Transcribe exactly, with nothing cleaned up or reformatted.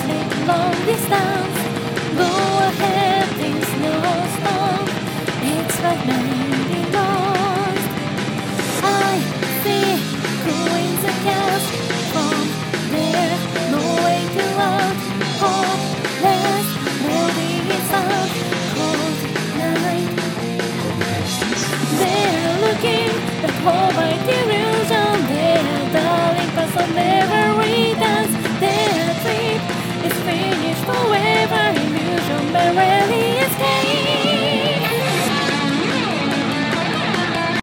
Make long distance. Go ahead, there's no stop. It's like maybe lost. I see coins and cast from there. No way to out. Hopeless, holding its out. Cold night. They're looking, but hold by the illusion.